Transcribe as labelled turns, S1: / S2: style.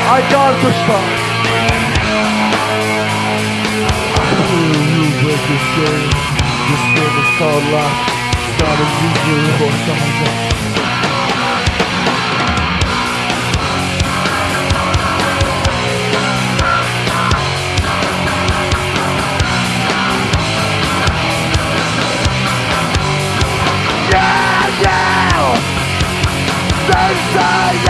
S1: I got to stop. You break this game. This game is called life. Gotta use your voice. Yeah, yeah! They say